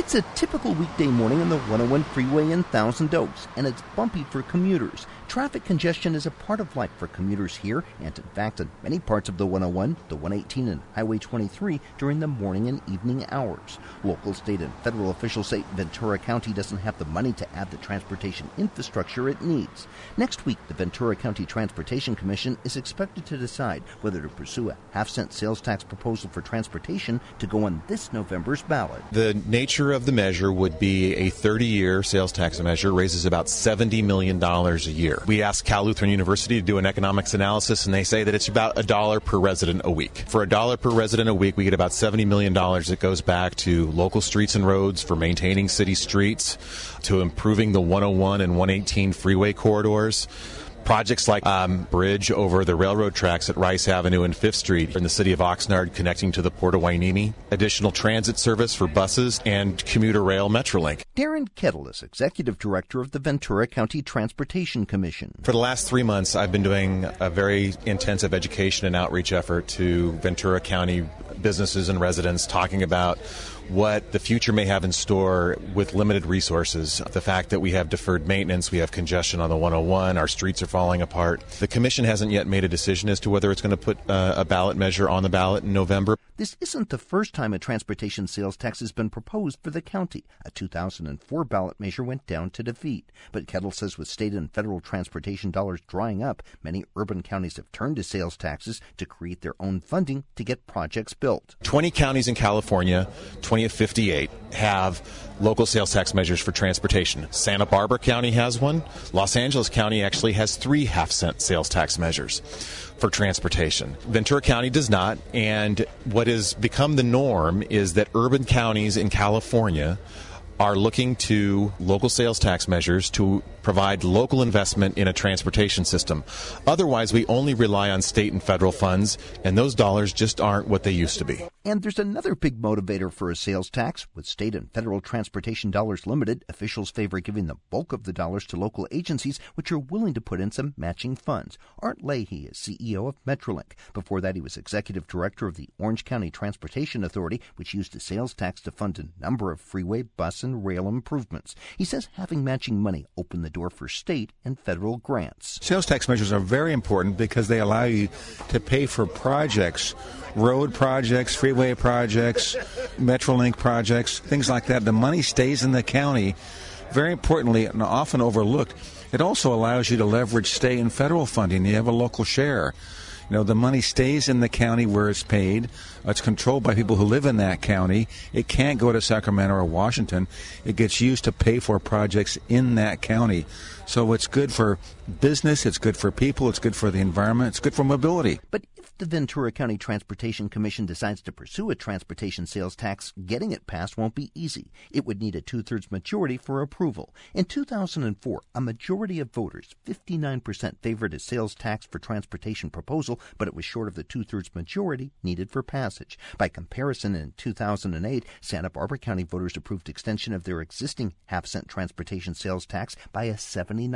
It's a typical weekday morning on the 101 freeway in Thousand Oaks, and it's bumpy for commuters. Traffic congestion is a part of life for commuters here, and in fact in many parts of the 101, the 118, and Highway 23 during the morning and evening hours. Local, state, and federal officials say Ventura County doesn't have the money to add the transportation infrastructure it needs. Next week, the Ventura County Transportation Commission is expected to decide whether to pursue a half-cent sales tax proposal for transportation to go on this November's ballot. The nature of the measure would be a 30-year sales tax measure, raises about $70 million a year. We asked Cal Lutheran University to do an economics analysis, and they say that it's about $1 per resident a week. For $1 per resident a week, we get about $70 million that goes back to local streets and roads, for maintaining city streets, to improving the 101 and 118 freeway corridors. Projects like bridge over the railroad tracks at Rice Avenue and 5th Street in the city of Oxnard connecting to the Port of Hueneme, additional transit service for buses, and commuter rail Metrolink. Darren Kettle is Executive Director of the Ventura County Transportation Commission. For the last 3 months, I've been doing a very intensive education and outreach effort to Ventura County businesses and residents, talking about what the future may have in store with limited resources. The fact that we have deferred maintenance, we have congestion on the 101, our streets are falling apart. The Commission hasn't yet made a decision as to whether it's going to put a ballot measure on the ballot in November. This isn't the first time a transportation sales tax has been proposed for the county. A 2004 ballot measure went down to defeat. But Kettle says with state and federal transportation dollars drying up, many urban counties have turned to sales taxes to create their own funding to get projects built. 20 counties in California, 20 of 58, have local sales tax measures for transportation. Santa Barbara County has one. Los Angeles County actually has 3 half-cent sales tax measures for transportation. Ventura County does not, and what has become the norm is that urban counties in California are looking to local sales tax measures to provide local investment in a transportation system. Otherwise, we only rely on state and federal funds, and those dollars just aren't what they used to be. And there's another big motivator for a sales tax. With state and federal transportation dollars limited, officials favor giving the bulk of the dollars to local agencies which are willing to put in some matching funds. Art Leahy is CEO of Metrolink. Before that, he was executive director of the Orange County Transportation Authority, which used a sales tax to fund a number of freeway, bus, and rail improvements. He says having matching money opened the door for state and federal grants. Sales tax measures are very important because they allow you to pay for projects, road projects, freeway projects, Metrolink projects, things like that. The money stays in the county. Very importantly, and often overlooked, it also allows you to leverage state and federal funding. You have a local share. You know, the money stays in the county where it's paid. It's controlled by people who live in that county. It can't go to Sacramento or Washington. It gets used to pay for projects in that county. So it's good for business, it's good for people, it's good for the environment, it's good for mobility. But if the Ventura County Transportation Commission decides to pursue a transportation sales tax, getting it passed won't be easy. It would need a 2/3 majority for approval. In 2004, a majority of voters, 59%, favored a sales tax for transportation proposal, but it was short of the 2/3 majority needed for passage. By comparison, in 2008, Santa Barbara County voters approved extension of their existing half-cent transportation sales tax by a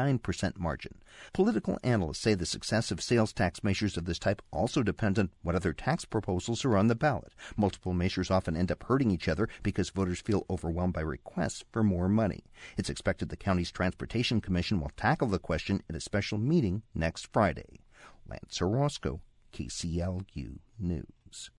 79% margin. Political analysts say the success of sales tax measures of this type also depend on what other tax proposals are on the ballot. Multiple measures often end up hurting each other because voters feel overwhelmed by requests for more money. It's expected the county's Transportation Commission will tackle the question at a special meeting next Friday. Lance Orozco, KCLU News.